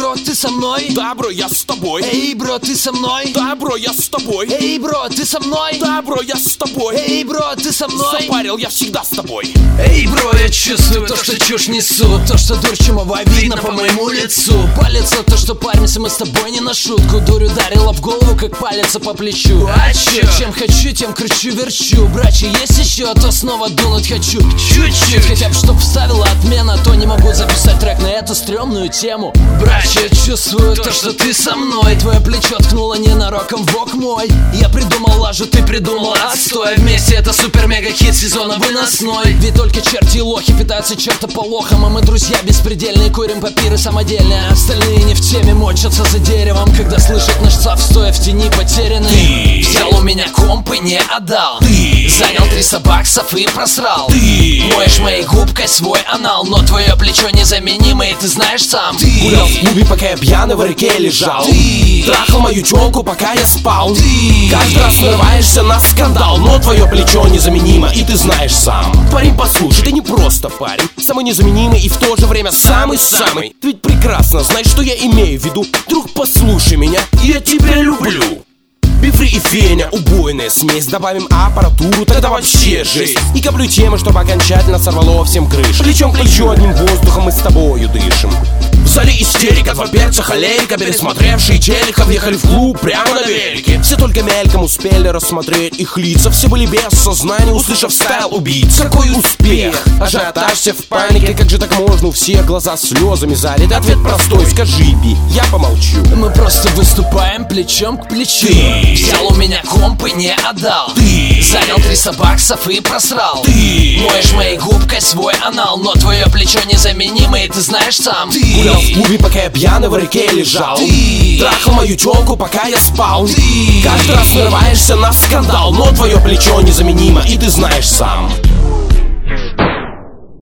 бро, ты со мной? Да, бро, я с тобой. Эй, бро, ты со мной? Да, бро, я с тобой. Эй, бро, ты со мной? Да, бро, я с тобой. Эй, бро, ты со мной? Запарил, я всегда с тобой. Эй, бро, я чувствую то, что чушь несу, то, что дурь чумовая видно по моему лицу. Палец на то, что паримся мы с тобой не на шутку. Дурь ударила в голову, как палец по плечу. А чё? Чем хочу, тем кручу, верчу. Братья, есть еще, а то снова дунуть хочу. Чуть-чуть, хотя бы чтоб вставила отмена, а то не могу записать трек на эту стрёмную тему. Братья, я чувствую то, что ты со мной. Твое плечо ткнуло ненароком в бок мой. Я придумал лажу, ты придумал отстой. Вместе это супер-мега-хит сезона выносной. Ведь только черти и лохи питаются чертополохом, а мы друзья беспредельные, курим папиры самодельные. Остальные не в теме, мочатся за деревом, когда слышат наш цап, стоя в тени потерянный. Взял у меня комп и не отдал. Занял 300 баксов и просрал. Моешь моей губкой свой анал, но твое плечо незаменимое, ты знаешь сам. Гулял в клубе, пока я пьяный в реке лежал. Трахал мою челку, пока я спал. Каждый раз нарываешься на скандал, но твое плечо незаменимо, и ты знаешь сам. Парень, послушай, ты не просто парень, самый незаменимый и в то же время самый-самый. Ты ведь прекрасно знаешь, что я имею в виду. Друг, послушай меня, я тебя люблю. Бифри и феня, убойная смесь. Добавим аппаратуру, тогда вообще жесть. И коплю темы, чтобы окончательно сорвало всем крышу. Плечом к плечу одним воздухом мы с тобою дышим. В зале истерика, два перца, холерика. Пересмотревшие телека въехали в клуб прямо на велике. Все только мельком успели рассмотреть их лица. Все были без сознания, услышав стайл убийц. Какой успех, ажиотаж, все в панике. Как же так можно, у всех глаза слезами залиты. Ответ простой, скажи, Би, я помолчу. Мы просто выступаем плечом к плечу. Взял у меня комп и не отдал. Занял 300 баксов и просрал. Моешь моей губкой свой анал, но твое плечо незаменимое, и ты знаешь сам. Гулял в клубе, пока я пьяный в реке лежал. Трахал мою челку, пока я спал. Каждый раз нарываешься на скандал, но твое плечо незаменимо, и ты знаешь сам.